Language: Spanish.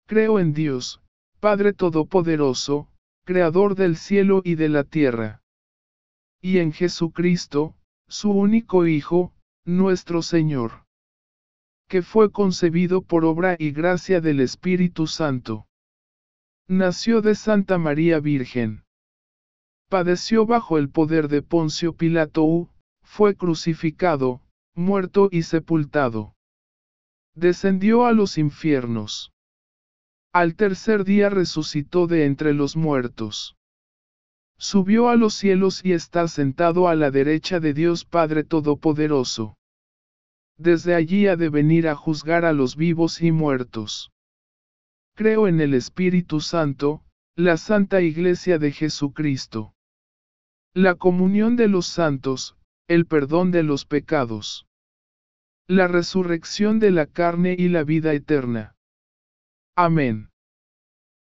Creo en Dios, Padre Todopoderoso, Creador del cielo y de la tierra. Y en Jesucristo, su único Hijo, nuestro Señor, que fue concebido por obra y gracia del Espíritu Santo. Nació de Santa María Virgen. Padeció bajo el poder de Poncio Pilato, fue crucificado, muerto y sepultado. Descendió a los infiernos. Al tercer día resucitó de entre los muertos. Subió a los cielos y está sentado a la derecha de Dios Padre Todopoderoso. Desde allí ha de venir a juzgar a los vivos y muertos. Creo en el Espíritu Santo, la Santa Iglesia de Jesucristo, la comunión de los santos, el perdón de los pecados, la resurrección de la carne y la vida eterna. Amén.